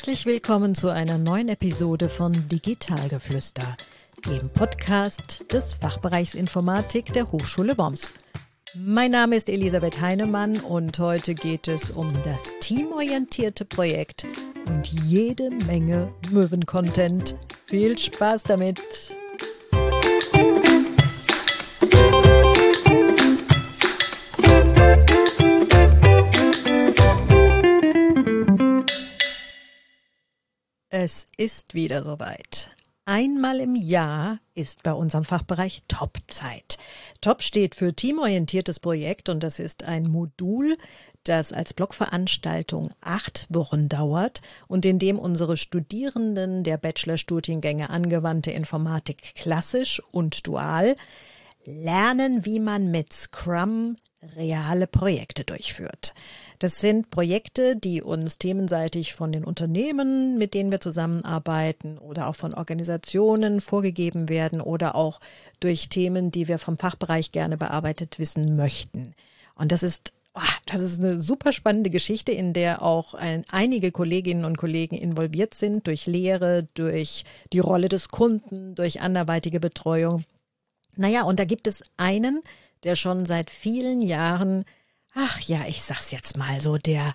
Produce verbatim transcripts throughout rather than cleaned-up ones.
Herzlich willkommen zu einer neuen Episode von Digitalgeflüster, dem Podcast des Fachbereichs Informatik der Hochschule Worms. Mein Name ist Elisabeth Heinemann und heute geht es um das teamorientierte Projekt und jede Menge Möwen-Content. Viel Spaß damit! Es ist wieder soweit. Einmal im Jahr ist bei unserem Fachbereich Top-Zeit. Top steht für teamorientiertes Projekt und das ist ein Modul, das als Blockveranstaltung acht Wochen dauert und in dem unsere Studierenden der Bachelorstudiengänge Angewandte Informatik klassisch und dual lernen, wie man mit Scrum reale Projekte durchführt. Das sind Projekte, die uns themenseitig von den Unternehmen, mit denen wir zusammenarbeiten oder auch von Organisationen vorgegeben werden oder auch durch Themen, die wir vom Fachbereich gerne bearbeitet wissen möchten. Und das ist, oh, das ist eine super spannende Geschichte, in der auch ein, einige Kolleginnen und Kollegen involviert sind, durch Lehre, durch die Rolle des Kunden, durch anderweitige Betreuung. Naja, und da gibt es einen, der schon seit vielen Jahren, ach ja, ich sag's jetzt mal so, der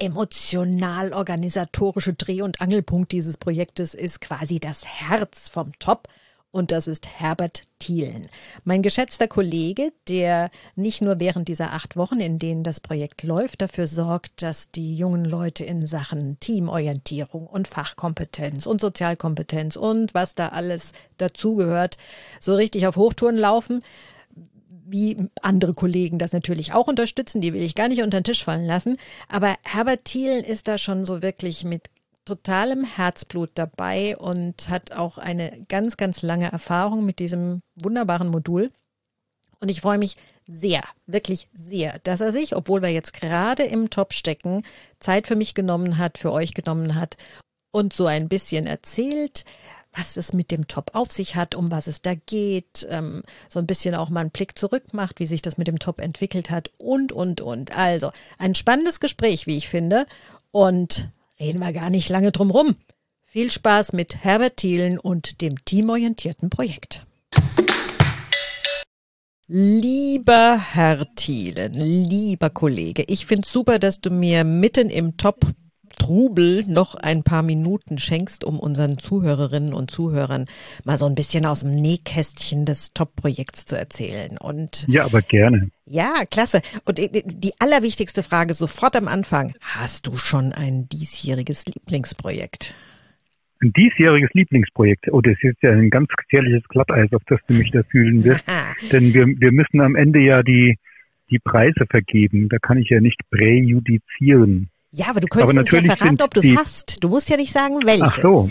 emotional-organisatorische Dreh- und Angelpunkt dieses Projektes ist quasi das Herz vom Top und das ist Herbert Thielen. Mein geschätzter Kollege, der nicht nur während dieser acht Wochen, in denen das Projekt läuft, dafür sorgt, dass die jungen Leute in Sachen Teamorientierung und Fachkompetenz und Sozialkompetenz und was da alles dazugehört, so richtig auf Hochtouren laufen, wie andere Kollegen das natürlich auch unterstützen, die will ich gar nicht unter den Tisch fallen lassen. Aber Herbert Thielen ist da schon so wirklich mit totalem Herzblut dabei und hat auch eine ganz, ganz lange Erfahrung mit diesem wunderbaren Modul. Und ich freue mich sehr, wirklich sehr, dass er sich, obwohl wir jetzt gerade im Top stecken, Zeit für mich genommen hat, für euch genommen hat und so ein bisschen erzählt, was es mit dem Top auf sich hat, um was es da geht, ähm, so ein bisschen auch mal einen Blick zurück macht, wie sich das mit dem Top entwickelt hat und, und, und. Also ein spannendes Gespräch, wie ich finde, und reden wir gar nicht lange drum rum. Viel Spaß mit Herbert Thielen und dem teamorientierten Projekt. Lieber Herr Thielen, lieber Kollege, ich finde es super, dass du mir mitten im Top Trubel noch ein paar Minuten schenkst, um unseren Zuhörerinnen und Zuhörern mal so ein bisschen aus dem Nähkästchen des Top-Projekts zu erzählen. Und ja, aber gerne. Ja, klasse. Und die allerwichtigste Frage sofort am Anfang. Hast du schon ein diesjähriges Lieblingsprojekt? Ein diesjähriges Lieblingsprojekt? Oh, das ist ja ein ganz gefährliches Glatteis, auf das du mich da fühlen wirst. Denn wir, wir müssen am Ende ja die, die Preise vergeben. Da kann ich ja nicht präjudizieren. Ja, aber du könntest aber uns ja verraten, ob du es hast. Du musst ja nicht sagen, welches. Ach so.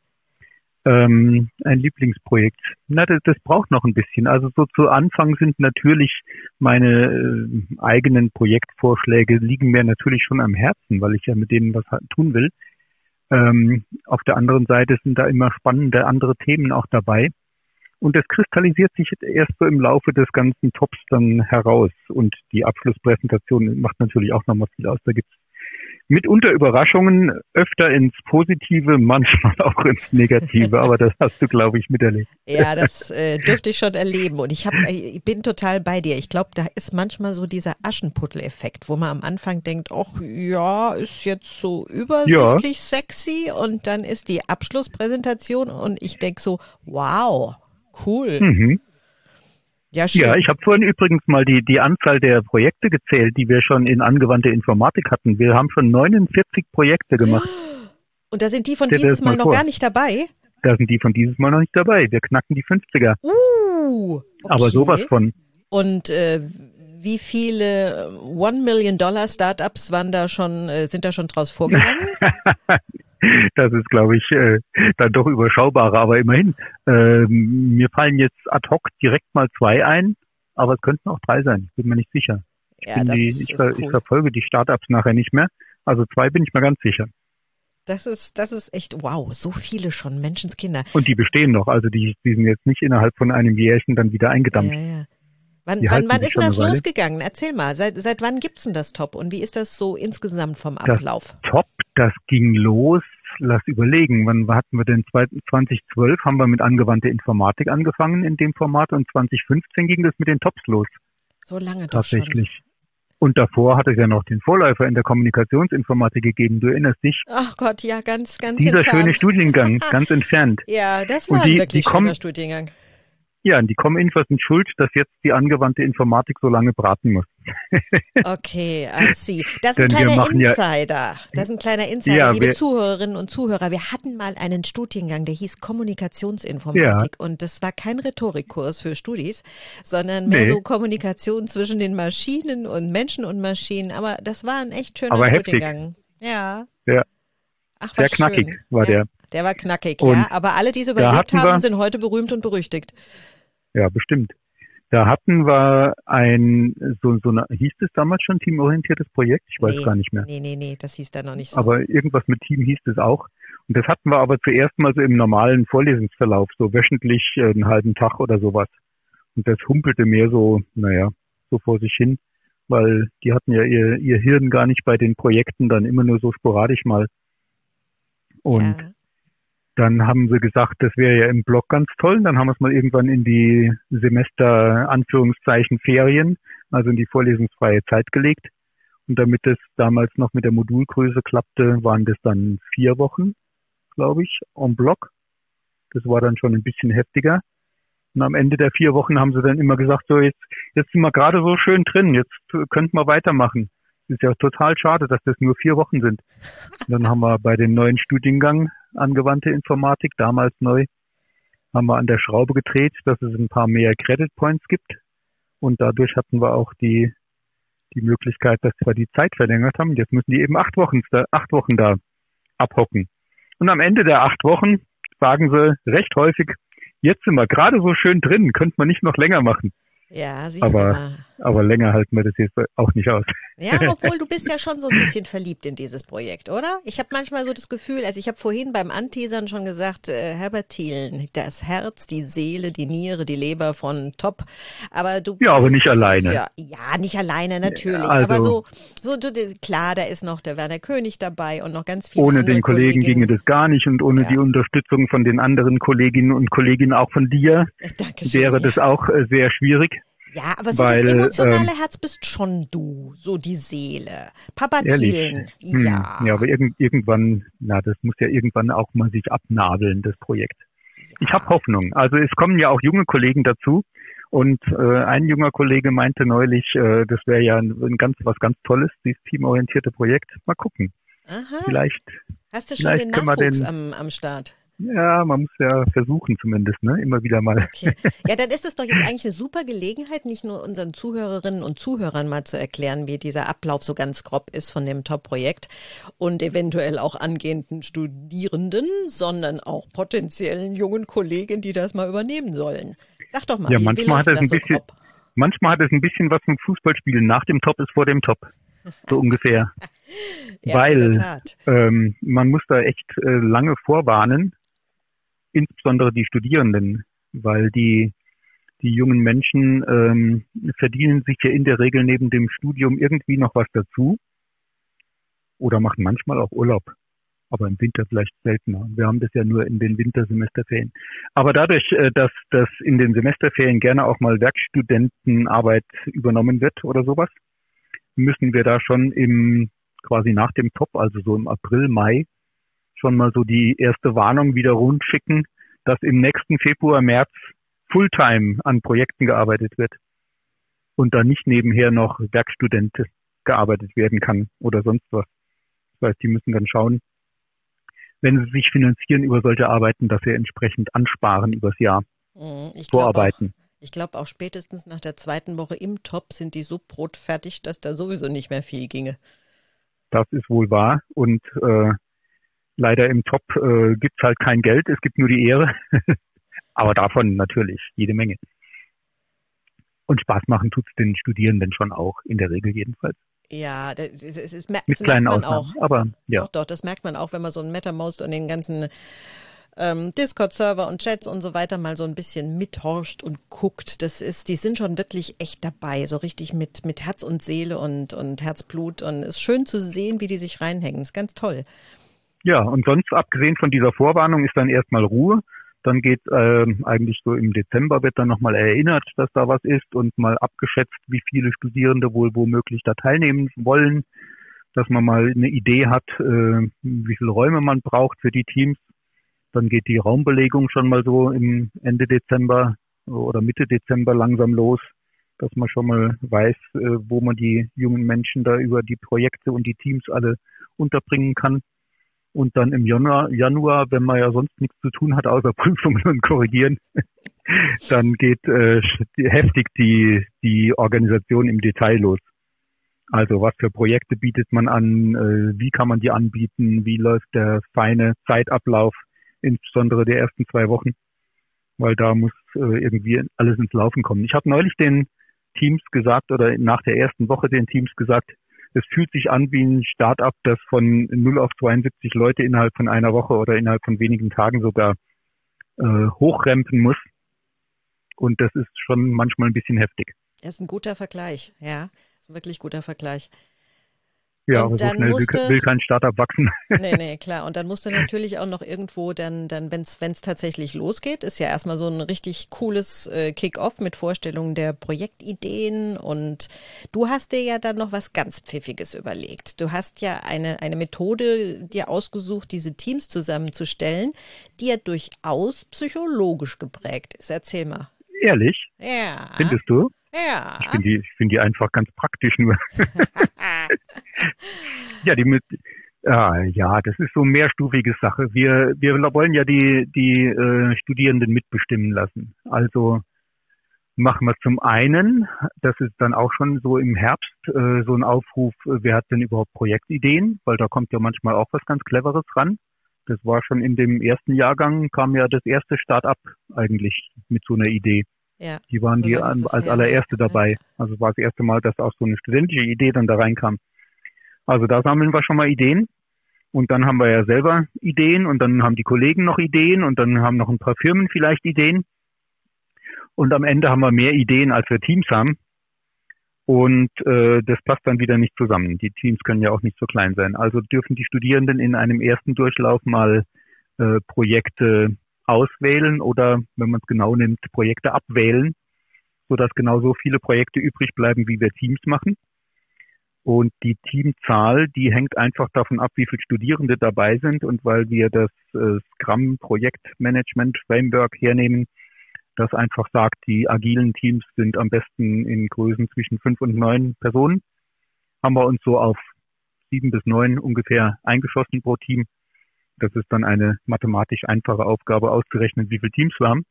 Ähm, ein Lieblingsprojekt. Na, das, das braucht noch ein bisschen. Also so zu Anfang sind natürlich meine äh, eigenen Projektvorschläge liegen mir natürlich schon am Herzen, weil ich ja mit denen was tun will. Ähm, auf der anderen Seite sind da immer spannende andere Themen auch dabei. Und das kristallisiert sich erst so im Laufe des ganzen Tops dann heraus. Und die Abschlusspräsentation macht natürlich auch noch mal viel aus. Da gibt's mitunter Überraschungen, öfter ins Positive, manchmal auch ins Negative, aber das hast du, glaube ich, miterlebt. Ja, das äh, dürfte ich schon erleben und ich, hab, ich bin total bei dir. Ich glaube, da ist manchmal so dieser Aschenputtel-Effekt, wo man am Anfang denkt, ach ja, ist jetzt so übersichtlich ja. sexy und dann ist die Abschlusspräsentation und ich denke so, wow, cool. Mhm. Ja, schön. Ja, ich habe vorhin übrigens mal die, die Anzahl der Projekte gezählt, die wir schon in angewandte Informatik hatten. Wir haben schon neunundvierzig Projekte gemacht. Und da sind die von Stell dieses Mal, mal noch gar nicht dabei? Da sind die von dieses Mal noch nicht dabei. Wir knacken die fünfziger. Uh, okay. Aber sowas von. Und äh, wie viele One-Million-Dollar-Startups waren da schon, äh, sind da schon draus vorgegangen? Das ist, glaube ich, äh, dann doch überschaubarer, aber immerhin. Äh, mir fallen jetzt ad hoc direkt mal zwei ein, aber es könnten auch drei sein, ich bin mir nicht sicher. Ich, ja, bin das die, ist ich, ver- cool. ich verfolge die Startups nachher nicht mehr, also zwei bin ich mir ganz sicher. Das ist, das ist echt, wow, so viele schon, Menschenskinder. Und die bestehen noch, also die, die sind jetzt nicht innerhalb von einem Jährchen dann wieder eingedampft. Ja, ja. Wann, wann, wann ist denn das losgegangen? Erzähl mal, seit, seit wann gibt's denn das Top und wie ist das so insgesamt vom Ablauf? Das Top, das ging los, lass überlegen, wann hatten wir denn? zwanzig zwölf haben wir mit angewandter Informatik angefangen in dem Format und zwanzig fünfzehn ging das mit den Tops los. So lange doch schon. Tatsächlich. Und davor hat es ja noch den Vorläufer in der Kommunikationsinformatik gegeben. Du erinnerst dich? Ach Gott, ja, ganz, ganz Dieser entfernt. schöne Studiengang, ganz entfernt. Ja, das Und war ein die- wirklich die kommen- schöner Studiengang. Ja, und die Com-Infos sind schuld, dass jetzt die angewandte Informatik so lange braten muss. Okay, I see. Das ist ein Denn wir kleiner machen ja- Insider. Das ist ein kleiner Insider, Ja, liebe wir- Zuhörerinnen und Zuhörer. Wir hatten mal einen Studiengang, der hieß Kommunikationsinformatik. Und das war kein Rhetorikkurs für Studis, sondern mehr Nee. so Kommunikation zwischen den Maschinen und Menschen und Maschinen. Aber das war ein echt schöner Aber heftig. Studiengang. Ja. Ja. Ach, Sehr was knackig schön. war ja, der. Der war knackig, Und ja. Aber alle, die es da überlebt hatten haben, wir- sind heute berühmt und berüchtigt. Ja, bestimmt. Da hatten wir ein, so, so eine, hieß es damals schon teamorientiertes Projekt? Ich weiß nee, gar nicht mehr. Nee, nee, nee, das hieß da noch nicht so. Aber irgendwas mit Team hieß es auch. Und das hatten wir aber zuerst mal so im normalen Vorlesungsverlauf, so wöchentlich äh, einen halben Tag oder sowas. Und das humpelte mehr so, naja, so vor sich hin, weil die hatten ja ihr, ihr Hirn gar nicht bei den Projekten, dann immer nur so sporadisch mal. Und ja. dann haben sie gesagt, das wäre ja im Blog ganz toll. Und dann haben wir es mal irgendwann in die Semester, Anführungszeichen, Ferien, also in die vorlesungsfreie Zeit gelegt. Und damit es damals noch mit der Modulgröße klappte, waren das dann vier Wochen, glaube ich, en bloc. Das war dann schon ein bisschen heftiger. Und am Ende der vier Wochen haben sie dann immer gesagt, so jetzt, jetzt sind wir gerade so schön drin, jetzt könnten wir weitermachen. Ist ja total schade, dass das nur vier Wochen sind. Und dann haben wir bei dem neuen Studiengang angewandte Informatik, damals neu, haben wir an der Schraube gedreht, dass es ein paar mehr Credit Points gibt. Und dadurch hatten wir auch die, die Möglichkeit, dass wir die Zeit verlängert haben. Jetzt müssen die eben acht Wochen, acht Wochen da abhocken. Und am Ende der acht Wochen sagen sie recht häufig, jetzt sind wir gerade so schön drin, könnte man nicht noch länger machen. Ja, siehst Aber- du mal. Aber länger halten wir das jetzt auch nicht aus. Ja, obwohl du bist ja schon so ein bisschen verliebt in dieses Projekt, oder? Ich habe manchmal so das Gefühl, also ich habe vorhin beim Anteasern schon gesagt, äh, Herbert Thielen, das Herz, die Seele, die Niere, die Leber von Top. Aber du Ja, aber nicht das ist alleine. Ja, ja, nicht alleine natürlich. Also- aber so, so du, klar, da ist noch der Werner König dabei und noch ganz viele Ohne andere den Kollegen Kolleginnen. ginge das gar nicht und ohne Ja. die Unterstützung von den anderen Kolleginnen und Kollegen, auch von dir, Äh, Dankeschön. wäre das auch äh, sehr schwierig. Ja, aber so weil, das emotionale ähm, Herz bist schon du, so die Seele. Papa Ehrlich? Thielen, Hm, ja. ja, aber irgend, irgendwann, na, das muss ja irgendwann auch mal sich abnabeln, das Projekt. Ich habe Hoffnung. Also es kommen ja auch junge Kollegen dazu. Und äh, ein junger Kollege meinte neulich, äh, das wäre ja ein, ein ganz was ganz Tolles, dieses teamorientierte Projekt. Mal gucken. Aha. Vielleicht, Hast du schon vielleicht den können wir Nachwuchs den- am, am Start? ja, man muss ja versuchen zumindest, ne? Immer wieder mal. Okay. Ja, dann ist es doch jetzt eigentlich eine super Gelegenheit, nicht nur unseren Zuhörerinnen und Zuhörern mal zu erklären, wie dieser Ablauf so ganz grob ist von dem Top-Projekt und eventuell auch angehenden Studierenden, sondern auch potenziellen jungen Kollegen, die das mal übernehmen sollen. Sag doch mal, Ja, wie, wie manchmal läuft hat es das ein so bisschen- grob? Manchmal hat es ein bisschen was mit Fußballspielen. Nach dem Top ist vor dem Top. So ungefähr. Ja, weil- in der Tat. Ähm, man muss da echt äh, lange vorwarnen, insbesondere die Studierenden, weil die, die jungen Menschen ähm, verdienen sich ja in der Regel neben dem Studium irgendwie noch was dazu oder machen manchmal auch Urlaub, aber im Winter vielleicht seltener. Wir haben das ja nur in den Wintersemesterferien. Aber dadurch, äh, dass, dass in den Semesterferien gerne auch mal Werkstudentenarbeit übernommen wird oder sowas, müssen wir da schon im quasi nach dem Top, also so im April, Mai, schon mal so die erste Warnung wieder rund schicken, dass im nächsten Februar, März Fulltime an Projekten gearbeitet wird und da nicht nebenher noch Werkstudent gearbeitet werden kann oder sonst was. Das heißt, die müssen dann schauen, wenn sie sich finanzieren über solche Arbeiten, dass sie entsprechend ansparen übers Jahr, Mhm. Ich glaube auch, vorarbeiten. ich glaube auch spätestens nach der zweiten Woche im Top sind die so brotfertig, dass da sowieso nicht mehr viel ginge. Das ist wohl wahr und äh, leider im Top äh, gibt's halt kein Geld, es gibt nur die Ehre. Aber davon natürlich jede Menge. Und Spaß machen tut's den Studierenden schon auch, in der Regel jedenfalls. Ja, das, das, das, das, mer- Mit das kleinen merkt man Ausnahmen. auch. Aber ja, Doch, doch, das merkt man auch, wenn man so ein MetaMost und den ganzen ähm, Discord-Server und Chats und so weiter mal so ein bisschen mithorscht und guckt. Das ist, die sind schon wirklich echt dabei, so richtig mit, mit Herz und Seele und, und Herzblut. Und es ist schön zu sehen, wie die sich reinhängen. Ist ganz toll. Ja, und sonst, abgesehen von dieser Vorwarnung, ist dann erstmal Ruhe. Dann geht äh, eigentlich so im Dezember wird dann nochmal erinnert, dass da was ist und mal abgeschätzt, wie viele Studierende wohl womöglich da teilnehmen wollen, dass man mal eine Idee hat, äh, wie viele Räume man braucht für die Teams. Dann geht die Raumbelegung schon mal so im Ende Dezember oder Mitte Dezember langsam los, dass man schon mal weiß, äh, wo man die jungen Menschen da über die Projekte und die Teams alle unterbringen kann. Und dann im Januar, Januar, wenn man ja sonst nichts zu tun hat, außer Prüfungen und Korrigieren, dann geht äh, heftig die, die Organisation im Detail los. Also was für Projekte bietet man an, äh, wie kann man die anbieten, wie läuft der feine Zeitablauf, insbesondere der ersten zwei Wochen, weil da muss äh, irgendwie alles ins Laufen kommen. Ich habe neulich den Teams gesagt oder nach der ersten Woche den Teams gesagt, es fühlt sich an wie ein Start-up, das von null auf zweiundsiebzig Leute innerhalb von einer Woche oder innerhalb von wenigen Tagen sogar äh, hochrempen muss. Und das ist schon manchmal ein bisschen heftig. Das ist ein guter Vergleich, ja. Das ist ein wirklich guter Vergleich. Ja, Und aber so dann schnell musste, will, will kein Startup wachsen. nee, nee, klar. Und dann musste natürlich auch noch irgendwo dann, dann wenn es wenn es tatsächlich losgeht, ist ja erstmal so ein richtig cooles äh, Kick-off mit Vorstellungen der Projektideen. Und du hast dir ja dann noch was ganz Pfiffiges überlegt. Du hast ja eine, eine Methode dir ausgesucht, diese Teams zusammenzustellen, die ja durchaus psychologisch geprägt ist. Erzähl mal. Ehrlich? Ja. Findest du? Ja. Ich finde die, ich finde die einfach ganz praktisch nur. Ja, die mit, ah, ja, das ist so eine mehrstufige Sache. Wir, wir wollen ja die, die äh, Studierenden mitbestimmen lassen. Also machen wir zum einen, das ist dann auch schon so im Herbst, äh, so ein Aufruf, äh, wer hat denn überhaupt Projektideen? Weil da kommt ja manchmal auch was ganz Cleveres ran. Das war schon in dem ersten Jahrgang, kam ja das erste Start-up eigentlich mit so einer Idee. Ja, Die waren so die lange ist an, das als her, allererste ja. dabei. Also war das erste Mal, dass auch so eine studentische Idee dann da reinkam. Also da sammeln wir schon mal Ideen. Und dann haben wir ja selber Ideen und dann haben die Kollegen noch Ideen und dann haben noch ein paar Firmen vielleicht Ideen. Und am Ende haben wir mehr Ideen, als wir Teams haben. Und äh, das passt dann wieder nicht zusammen. Die Teams können ja auch nicht so klein sein. Also dürfen die Studierenden in einem ersten Durchlauf mal äh, Projekte auswählen oder, wenn man es genau nimmt, Projekte abwählen, sodass genau so viele Projekte übrig bleiben, wie wir Teams machen. Und die Teamzahl, die hängt einfach davon ab, wie viele Studierende dabei sind. Und weil wir das äh, Scrum-Projektmanagement-Framework hernehmen, das einfach sagt, die agilen Teams sind am besten in Größen zwischen fünf und neun Personen, haben wir uns so auf sieben bis neun ungefähr eingeschossen pro Team. Das ist dann eine mathematisch einfache Aufgabe, auszurechnen, wie viele Teams wir haben.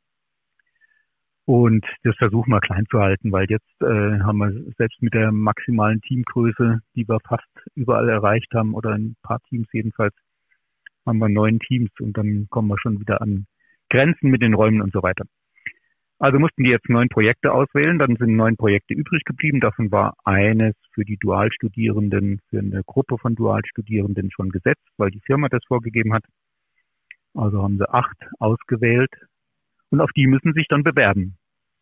Und das versuchen wir klein zu halten, weil jetzt äh, haben wir selbst mit der maximalen Teamgröße, die wir fast überall erreicht haben, oder ein paar Teams jedenfalls, haben wir neun Teams und dann kommen wir schon wieder an Grenzen mit den Räumen und so weiter. Also mussten die jetzt neun Projekte auswählen, dann sind neun Projekte übrig geblieben. Davon war eines für die Dualstudierenden, für eine Gruppe von Dualstudierenden schon gesetzt, weil die Firma das vorgegeben hat. Also haben sie acht ausgewählt und auf die müssen sich dann bewerben.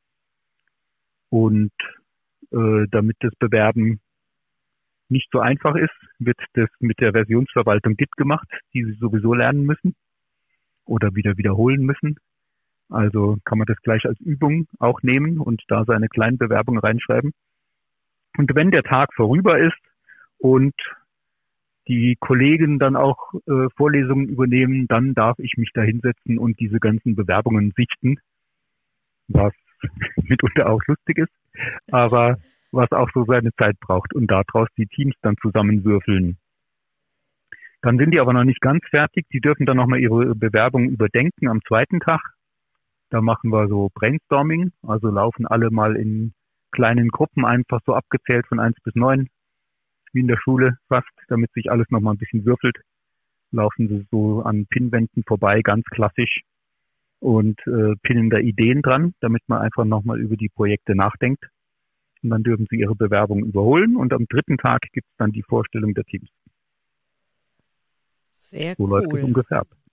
Und äh, damit das Bewerben nicht so einfach ist, wird das mit der Versionsverwaltung Git gemacht, die sie sowieso lernen müssen oder wieder wiederholen müssen. Also kann man das gleich als Übung auch nehmen und da seine kleinen Bewerbungen reinschreiben. Und wenn der Tag vorüber ist und die Kollegen dann auch äh, Vorlesungen übernehmen, dann darf ich mich da hinsetzen und diese ganzen Bewerbungen sichten, was mitunter auch lustig ist, aber was auch so seine Zeit braucht und daraus die Teams dann zusammenwürfeln. Dann sind die aber noch nicht ganz fertig. Die dürfen dann nochmal ihre Bewerbung überdenken am zweiten Tag. Da machen wir so Brainstorming, also laufen alle mal in kleinen Gruppen einfach so abgezählt von eins bis neun, wie in der Schule fast, damit sich alles nochmal ein bisschen würfelt. Laufen sie so an Pinnwänden vorbei, ganz klassisch, und äh, pinnen da Ideen dran, damit man einfach nochmal über die Projekte nachdenkt. Und dann dürfen sie ihre Bewerbung überholen und am dritten Tag gibt es dann die Vorstellung der Teams. Sehr so cool. läuft es ungefähr ab.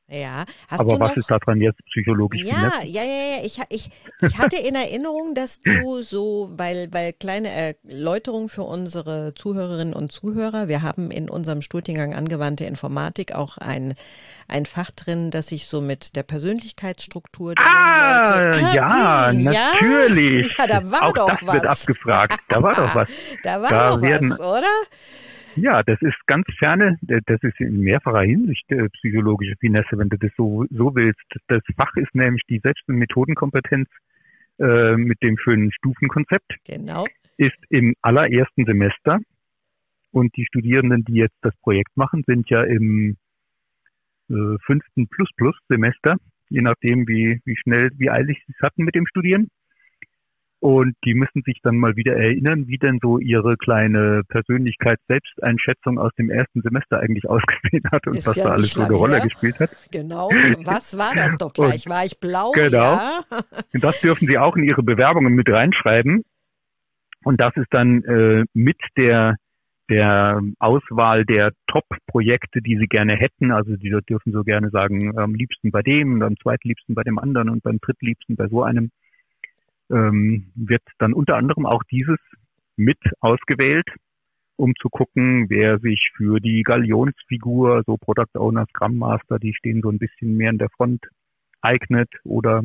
Ja, hast du Aber was noch? ist daran jetzt psychologisch Ja, Finesse? ja, ja, ja. Ich, ha- ich, ich hatte in Erinnerung, dass du so, weil, weil kleine Erläuterung für unsere Zuhörerinnen und Zuhörer, wir haben in unserem Studiengang angewandte Informatik auch ein, ein Fach drin, das sich so mit der Persönlichkeitsstruktur der jungen Leute. Ah, Ah, ja, mm, ja, natürlich. ja, da war Auch das doch wird was. abgefragt. Da war doch was. Da war Da doch werden, was, oder? ja, das ist ganz ferne, das ist in mehrfacher Hinsicht äh, psychologische Finesse, wenn du das so, so willst. Das Fach ist nämlich die Selbst- und Methodenkompetenz äh, mit dem schönen Stufenkonzept, Genau. ist im allerersten Semester und die Studierenden, die jetzt das Projekt machen, sind ja im äh, fünften Plus-Plus-Semester, je nachdem, wie, wie schnell, wie eilig sie es hatten mit dem Studieren. Und die müssen sich dann mal wieder erinnern, wie denn so ihre kleine Persönlichkeits-Selbsteinschätzung aus dem ersten Semester eigentlich ausgesehen hat und Ist was ja da alles nicht so eine lange Rolle her. gespielt hat. Genau. Was war das doch Und gleich? War ich blau? genau, Ja. und das dürfen sie auch in ihre Bewerbungen mit reinschreiben. Und das ist dann äh, mit der der Auswahl der Top-Projekte, die sie gerne hätten. Also die dürfen so gerne sagen, am liebsten bei dem, am zweitliebsten bei dem anderen und beim drittliebsten bei so einem. Ähm, wird dann unter anderem auch dieses mit ausgewählt, um zu gucken, wer sich für die Galionsfigur, so Product Owner, Scrum Master, die stehen so ein bisschen mehr in der Front, eignet oder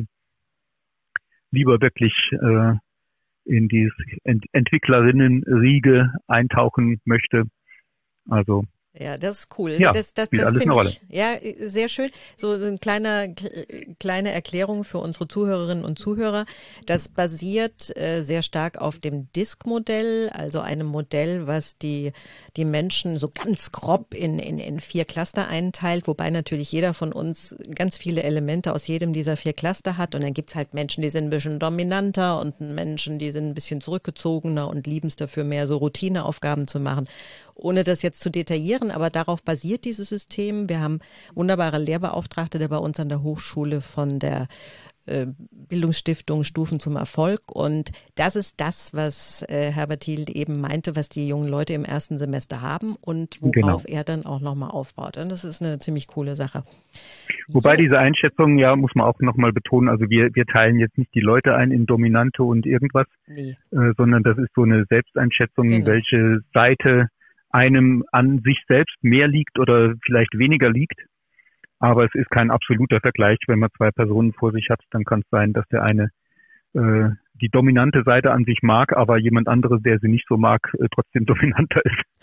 lieber wirklich äh, in die Ent- Entwicklerinnenriege eintauchen möchte. Also Ja, das ist cool. ja, Das, das, spielt das alles eine finde Rolle. ich, ja, sehr schön. So eine kleine, kleine Erklärung für unsere Zuhörerinnen und Zuhörer. Das basiert äh, sehr stark auf dem Disk-Modell, also einem Modell, was die, die Menschen so ganz grob in, in, in vier Cluster einteilt, wobei natürlich jeder von uns ganz viele Elemente aus jedem dieser vier Cluster hat. Und dann gibt's halt Menschen, die sind ein bisschen dominanter und Menschen, die sind ein bisschen zurückgezogener und lieben es dafür, mehr so Routineaufgaben zu machen. Ohne das jetzt zu detaillieren, aber darauf basiert dieses System. Wir haben wunderbare Lehrbeauftragte, der bei uns an der Hochschule von der äh, Bildungsstiftung Stufen zum Erfolg. Und das ist das, was äh, Herbert Thiel eben meinte, was die jungen Leute im ersten Semester haben und worauf Genau. er dann auch nochmal aufbaut. Und das ist eine ziemlich coole Sache. Wobei Jo. diese Einschätzung, ja, muss man auch nochmal betonen, also wir, wir teilen jetzt nicht die Leute ein in Dominante und irgendwas, Nee. äh, sondern das ist so eine Selbsteinschätzung, Genau. welche Seite einem an sich selbst mehr liegt oder vielleicht weniger liegt. Aber es ist kein absoluter Vergleich. Wenn man zwei Personen vor sich hat, dann kann es sein, dass der eine äh, die dominante Seite an sich mag, aber jemand anderes, der sie nicht so mag, äh, trotzdem dominanter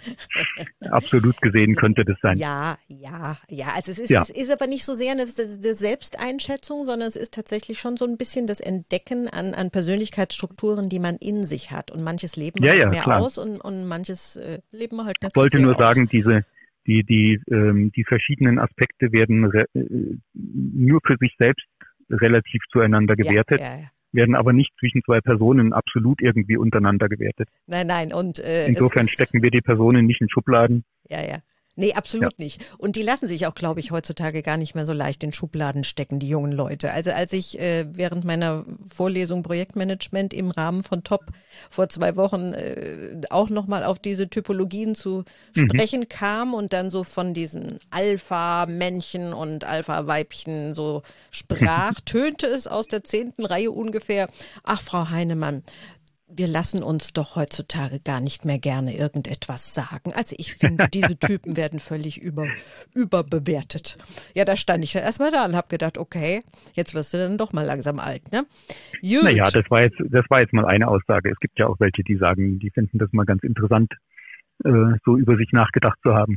ist. Absolut gesehen könnte das sein. Ja, ja, ja. Also es ist, Ja. es ist aber nicht so sehr eine, eine Selbsteinschätzung, sondern es ist tatsächlich schon so ein bisschen das Entdecken an, an Persönlichkeitsstrukturen, die man in sich hat. Und manches leben wir Ja, halt ja, mehr klar. aus und, und manches äh, leben wir halt nicht Ich wollte so sehr nur aus. sagen, diese die die ähm, die verschiedenen Aspekte werden re, äh, nur für sich selbst relativ zueinander gewertet, Ja, ja, ja. werden aber nicht zwischen zwei Personen absolut irgendwie untereinander gewertet. Nein, nein. Und äh, Insofern es ist, stecken wir die Personen nicht in Schubladen. ja, ja. Nee, Ja. absolut nicht. Und die lassen sich auch, glaube ich, heutzutage gar nicht mehr so leicht in Schubladen stecken, die jungen Leute. Also als ich äh, während meiner Vorlesung Projektmanagement im Rahmen von Top vor zwei Wochen äh, auch nochmal auf diese Typologien zu Mhm. sprechen kam und dann so von diesen Alpha-Männchen und Alpha-Weibchen so sprach, tönte es aus der zehnten Reihe ungefähr, ach Frau Heinemann, wir lassen uns doch heutzutage gar nicht mehr gerne irgendetwas sagen. Also ich finde, diese Typen werden völlig über, überbewertet. Ja, da stand ich dann erstmal da und habe gedacht, okay, jetzt wirst du dann doch mal langsam alt, ne? Gut. Naja, das war jetzt das war jetzt mal eine Aussage. Es gibt ja auch welche, die sagen, die finden das mal ganz interessant, äh, so über sich nachgedacht zu haben.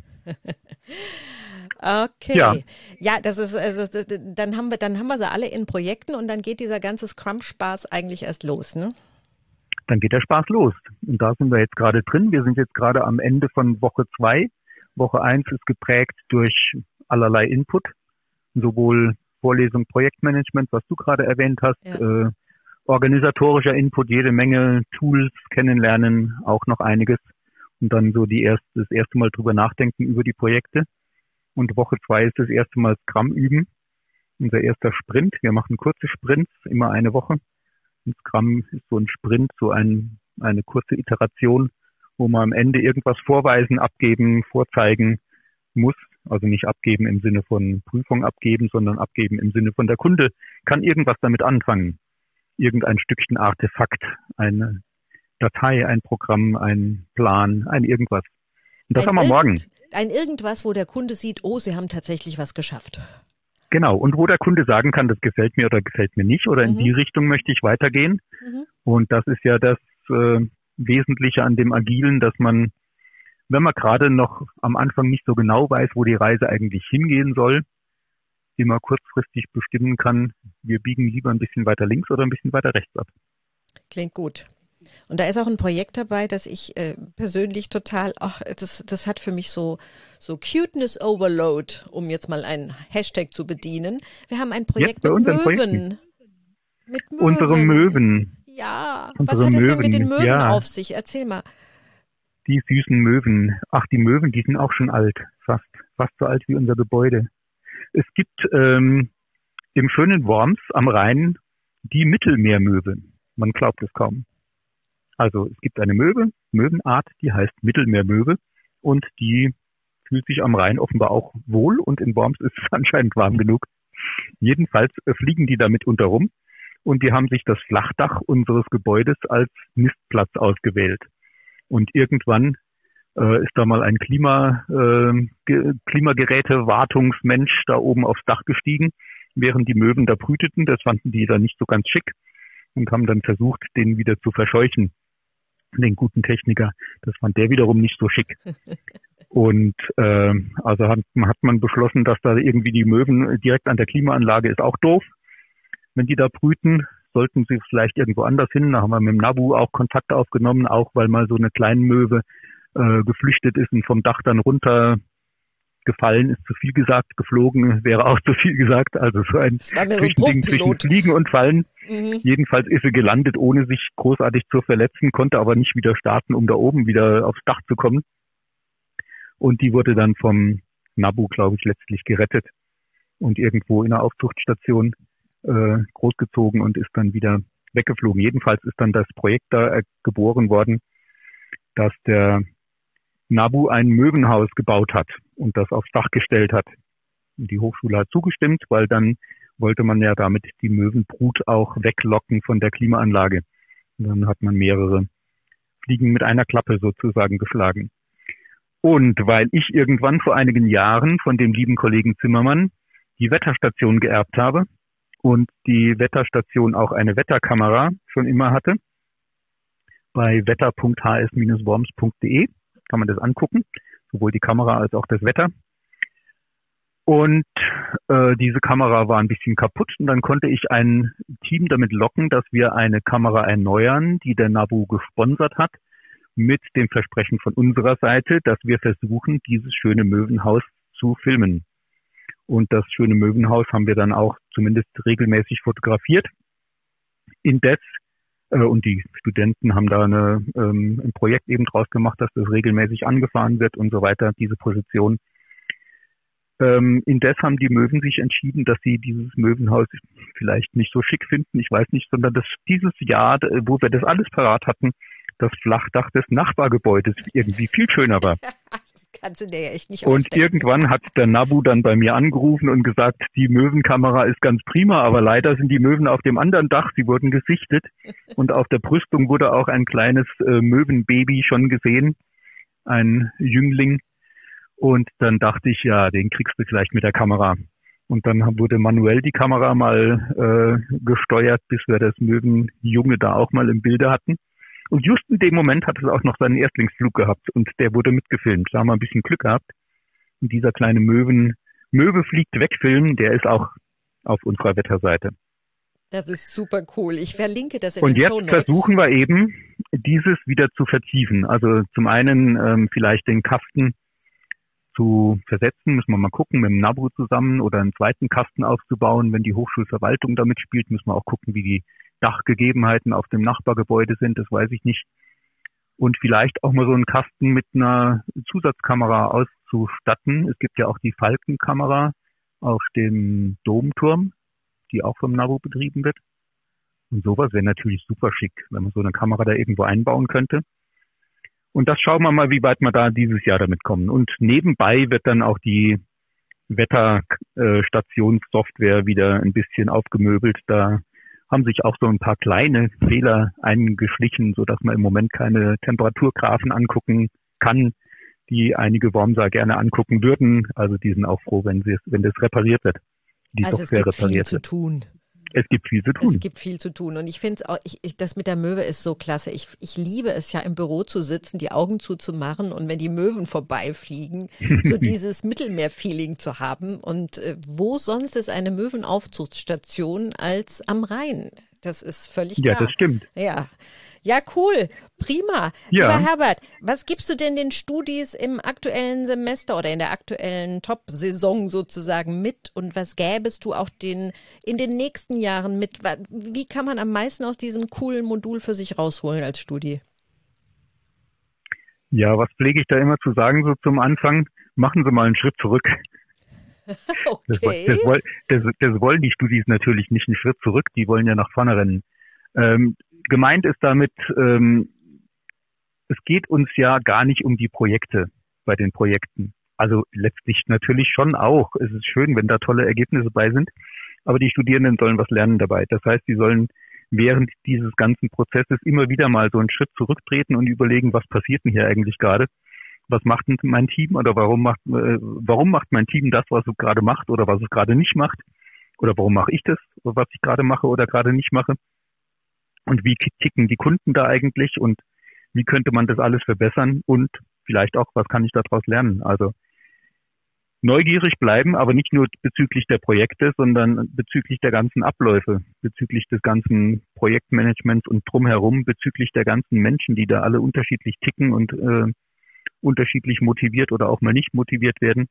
Okay. Ja. Ja, das ist, also, das, dann haben wir, dann haben wir sie alle in Projekten und dann geht dieser ganze Scrum-Spaß eigentlich erst los, ne? Dann geht der Spaß los. Und da sind wir jetzt gerade drin. Wir sind jetzt gerade am Ende von Woche zwei. Woche eins ist geprägt durch allerlei Input, sowohl Vorlesung, Projektmanagement, was du gerade erwähnt hast, Ja. äh, organisatorischer Input, jede Menge Tools kennenlernen, auch noch einiges. Und dann so die erste, das erste Mal drüber nachdenken über die Projekte. Und Woche zwei ist das erste Mal Scrum üben. Unser erster Sprint. Wir machen kurze Sprints, immer eine Woche. Und Scrum ist so ein Sprint, so ein, eine kurze Iteration, wo man am Ende irgendwas vorweisen, abgeben, vorzeigen muss, Also nicht abgeben im Sinne von Prüfung abgeben, sondern abgeben im Sinne von der Kunde kann irgendwas damit anfangen. Irgendein Stückchen Artefakt, eine Datei, ein Programm, ein Plan, ein irgendwas. Und das Ein haben wir morgen. irgend, ein irgendwas, wo der Kunde sieht, oh, Sie haben tatsächlich was geschafft. Genau, und wo der Kunde sagen kann, das gefällt mir oder gefällt mir nicht oder in Mhm. die Richtung möchte ich weitergehen. Mhm. Und das ist ja das äh, Wesentliche an dem Agilen, dass man, wenn man gerade noch am Anfang nicht so genau weiß, wo die Reise eigentlich hingehen soll, immer kurzfristig bestimmen kann, wir biegen lieber ein bisschen weiter links oder ein bisschen weiter rechts ab. Klingt gut. Und da ist auch ein Projekt dabei, das ich äh, persönlich total, ach, das, das hat für mich so, so Cuteness Overload, um jetzt mal einen Hashtag zu bedienen. Wir haben ein Projekt Jetzt bei mit unseren Möwen. Projekten. Mit Möwen. Unsere Möwen, Ja, unsere was hat es denn mit den Möwen, Möwen ja. auf sich? Erzähl mal. Die süßen Möwen. Ach, die Möwen, die sind auch schon alt, fast, fast so alt wie unser Gebäude. Es gibt ähm, im schönen Worms am Rhein die Mittelmeermöwe. Man glaubt es kaum. Also es gibt eine Möwe, Möwenart, die heißt Mittelmeermöwe und die fühlt sich am Rhein offenbar auch wohl und in Worms ist es anscheinend warm genug. Jedenfalls äh, fliegen die damit unter rum und die haben sich das Flachdach unseres Gebäudes als Nistplatz ausgewählt. Und irgendwann äh, ist da mal ein Klima, äh, Ge- Klimageräte-Wartungsmensch da oben aufs Dach gestiegen, während die Möwen da brüteten. Das fanden die dann nicht so ganz schick und haben dann versucht, den wieder zu verscheuchen, den guten Techniker. Das fand der wiederum nicht so schick. Und äh, also hat, hat man beschlossen, dass da irgendwie die Möwen direkt an der Klimaanlage ist auch doof. Wenn die da brüten, sollten sie vielleicht irgendwo anders hin. Da haben wir mit dem Nabu auch Kontakt aufgenommen, auch weil mal so eine kleine Möwe äh, geflüchtet ist und vom Dach dann runter gefallen ist, zu viel gesagt, geflogen wäre auch zu viel gesagt. Also so ein Das war mir so ein Zwischending zwischen Bruchpilot. Fliegen und Fallen. Mhm. Jedenfalls ist sie gelandet, ohne sich großartig zu verletzen, konnte aber nicht wieder starten, um da oben wieder aufs Dach zu kommen. Und die wurde dann vom Nabu, glaube ich, letztlich gerettet und irgendwo in einer Aufzuchtstation äh, großgezogen und ist dann wieder weggeflogen. Jedenfalls ist dann das Projekt da äh, geboren worden, dass der Nabu ein Möwenhaus gebaut hat und das aufs Dach gestellt hat. Und die Hochschule hat zugestimmt, weil dann wollte man ja damit die Möwenbrut auch weglocken von der Klimaanlage. Und dann hat man mehrere Fliegen mit einer Klappe sozusagen geschlagen. Und weil ich irgendwann vor einigen Jahren von dem lieben Kollegen Zimmermann die Wetterstation geerbt habe und die Wetterstation auch eine Wetterkamera schon immer hatte, bei wetter punkt h s Bindestrich worms punkt d e kann man das angucken, sowohl die Kamera als auch das Wetter. Und äh, diese Kamera war ein bisschen kaputt und dann konnte ich ein Team damit locken, dass wir eine Kamera erneuern, die der Nabu gesponsert hat, mit dem Versprechen von unserer Seite, dass wir versuchen, dieses schöne Möwenhaus zu filmen. Und das schöne Möwenhaus haben wir dann auch zumindest regelmäßig fotografiert. Indes, äh, und die Studenten haben da eine, ähm, ein Projekt eben draus gemacht, dass das regelmäßig angefahren wird und so weiter, diese Position. Ähm, indes haben die Möwen sich entschieden, dass sie dieses Möwenhaus vielleicht nicht so schick finden, ich weiß nicht, sondern dass dieses Jahr, wo wir das alles parat hatten, das Flachdach des Nachbargebäudes irgendwie viel schöner war. Das kannst du dir ja echt nicht Und ausdenken. irgendwann hat der Nabu dann bei mir angerufen und gesagt, die Möwenkamera ist ganz prima, aber leider sind die Möwen auf dem anderen Dach, sie wurden gesichtet und auf der Brüstung wurde auch ein kleines äh, Möwenbaby schon gesehen, ein Jüngling. Und dann dachte ich, ja, den kriegst du vielleicht mit der Kamera. Und dann wurde manuell die Kamera mal äh, gesteuert, bis wir das Möwenjunge da auch mal im Bilde hatten. Und just in dem Moment hat es auch noch seinen Erstlingsflug gehabt und der wurde mitgefilmt. Da haben wir ein bisschen Glück gehabt. Und dieser kleine Möwen, Möwe fliegt weg Film, der ist auch auf unserer Wetterseite. Das ist super cool. Ich verlinke das in Und den jetzt Shownotes. versuchen wir eben, dieses wieder zu vertiefen. Also zum einen ähm, vielleicht den Kasten zu versetzen, müssen wir mal gucken, mit dem Nabu zusammen oder einen zweiten Kasten aufzubauen. Wenn die Hochschulverwaltung damit spielt, müssen wir auch gucken, wie die Dachgegebenheiten auf dem Nachbargebäude sind, das weiß ich nicht. Und vielleicht auch mal so einen Kasten mit einer Zusatzkamera auszustatten. Es gibt ja auch die Falkenkamera auf dem Domturm, die auch vom Nabu betrieben wird. Und sowas wäre natürlich super schick, wenn man so eine Kamera da irgendwo einbauen könnte. Und das schauen wir mal, wie weit wir da dieses Jahr damit kommen. Und nebenbei wird dann auch die Wetterstationssoftware wieder ein bisschen aufgemöbelt. Da haben sich auch so ein paar kleine Fehler eingeschlichen, sodass man im Moment keine Temperaturgraphen angucken kann, die einige Wormser gerne angucken würden. Also die sind auch froh, wenn sie es, wenn das repariert wird, die Also Software es gibt viel repariert zu wird. tun. Es gibt viel zu tun. Es gibt viel zu tun. Und ich finde es auch, ich, ich, das mit der Möwe ist so klasse. Ich, ich liebe es ja, im Büro zu sitzen, die Augen zuzumachen und wenn die Möwen vorbeifliegen, so dieses Mittelmeer-Feeling zu haben. Und äh, wo sonst ist eine Möwenaufzuchtstation als am Rhein? Das ist völlig Ja, klar. das stimmt. Ja. Ja, cool. Prima. Ja. Lieber Herbert, was gibst du denn den Studis im aktuellen Semester oder in der aktuellen Top-Saison sozusagen mit? Und was gäbest du auch den, in den nächsten Jahren mit? Wie kann man am meisten aus diesem coolen Modul für sich rausholen als Studi? Ja, was pflege ich da immer zu sagen, so zum Anfang? Machen Sie mal einen Schritt zurück. Okay. Das, das, das, das wollen die Studis natürlich nicht, einen Schritt zurück, die wollen ja nach vorne rennen. Ähm, gemeint ist damit, ähm, es geht uns ja gar nicht um die Projekte bei den Projekten. Also letztlich natürlich schon auch. Es ist schön, wenn da tolle Ergebnisse bei sind, aber die Studierenden sollen was lernen dabei. Das heißt, sie sollen während dieses ganzen Prozesses immer wieder mal so einen Schritt zurücktreten und überlegen, was passiert denn hier eigentlich gerade? Was macht denn mein Team oder warum macht äh, warum macht mein Team das, was es gerade macht oder was es gerade nicht macht? Oder warum mache ich das, was ich gerade mache oder gerade nicht mache? Und wie ticken die Kunden da eigentlich und wie könnte man das alles verbessern und vielleicht auch, was kann ich daraus lernen? Also neugierig bleiben, aber nicht nur bezüglich der Projekte, sondern bezüglich der ganzen Abläufe, bezüglich des ganzen Projektmanagements und drumherum, bezüglich der ganzen Menschen, die da alle unterschiedlich ticken und äh, unterschiedlich motiviert oder auch mal nicht motiviert werden.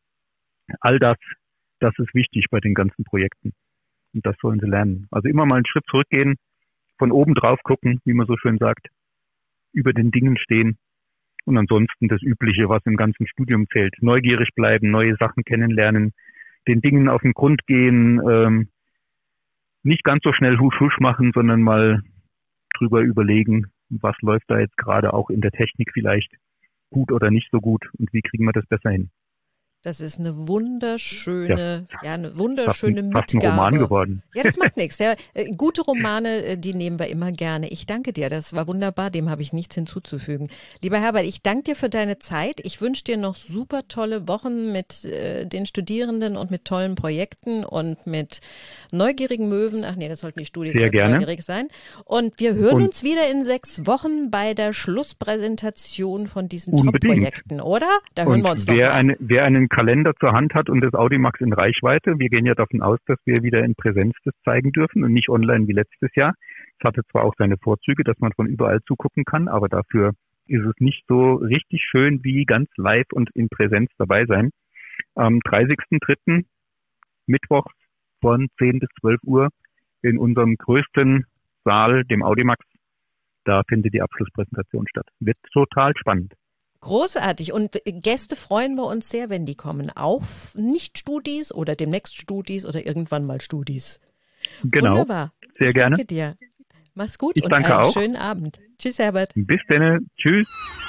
All das, das ist wichtig bei den ganzen Projekten. Und das sollen sie lernen. Also immer mal einen Schritt zurückgehen, von oben drauf gucken, wie man so schön sagt, über den Dingen stehen und ansonsten das Übliche, was im ganzen Studium zählt. Neugierig bleiben, neue Sachen kennenlernen, den Dingen auf den Grund gehen, ähm, nicht ganz so schnell husch husch machen, sondern mal drüber überlegen, was läuft da jetzt gerade auch in der Technik vielleicht gut oder nicht so gut und wie kriegen wir das besser hin. Das ist eine wunderschöne, ja, ja eine wunderschöne fast, fast Mitgabe. ein Roman geworden. Ja, das macht nichts. Ja, äh, gute Romane, äh, die nehmen wir immer gerne. Ich danke dir, das war wunderbar, dem habe ich nichts hinzuzufügen. Lieber Herbert, ich danke dir für deine Zeit. Ich wünsche dir noch super tolle Wochen mit äh, den Studierenden und mit tollen Projekten und mit neugierigen Möwen. Ach nee, das sollten die Studis Sehr gerne. neugierig sein. Und wir hören und uns wieder in sechs Wochen bei der Schlusspräsentation von diesen Unbedingt. Top-Projekten, oder? Da hören und wir uns doch wer, mal. eine, wer einen Kalender zur Hand hat und das Audimax in Reichweite, wir gehen ja davon aus, dass wir wieder in Präsenz das zeigen dürfen und nicht online wie letztes Jahr. Es hatte zwar auch seine Vorzüge, dass man von überall zugucken kann, aber dafür ist es nicht so richtig schön wie ganz live und in Präsenz dabei sein. Am dreißigsten dritten Mittwochs von zehn bis zwölf Uhr in unserem größten Saal, dem Audimax, da findet die Abschlusspräsentation statt. Wird total spannend. Großartig. Und Gäste freuen wir uns sehr, wenn die kommen. Auch Nicht-Studis oder demnächst Studis oder irgendwann mal Studis. Genau. Wunderbar. Sehr ich gerne. Danke dir. Mach's gut Ich und danke einen auch. schönen Abend. Tschüss, Herbert. Bis dann. Tschüss.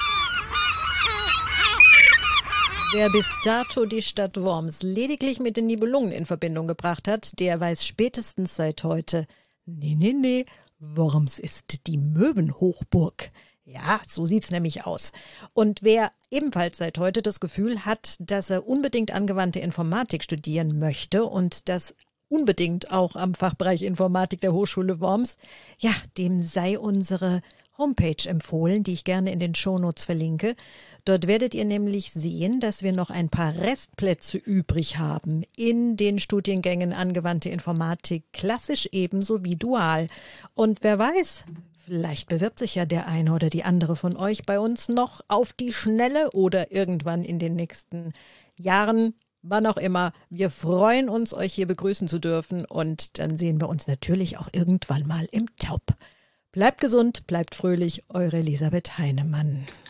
Wer bis dato die Stadt Worms lediglich mit den Nibelungen in Verbindung gebracht hat, der weiß spätestens seit heute, nee, nee, nee, Worms ist die Möwenhochburg. Ja, so sieht's nämlich aus. Und wer ebenfalls seit heute das Gefühl hat, dass er unbedingt angewandte Informatik studieren möchte und das unbedingt auch am Fachbereich Informatik der Hochschule Worms, ja, dem sei unsere Homepage empfohlen, die ich gerne in den Shownotes verlinke. Dort werdet ihr nämlich sehen, dass wir noch ein paar Restplätze übrig haben in den Studiengängen angewandte Informatik, klassisch ebenso wie dual. Und wer weiß, vielleicht bewirbt sich ja der eine oder die andere von euch bei uns noch auf die Schnelle oder irgendwann in den nächsten Jahren, wann auch immer. Wir freuen uns, euch hier begrüßen zu dürfen und dann sehen wir uns natürlich auch irgendwann mal im Taub. Bleibt gesund, bleibt fröhlich, eure Elisabeth Heinemann.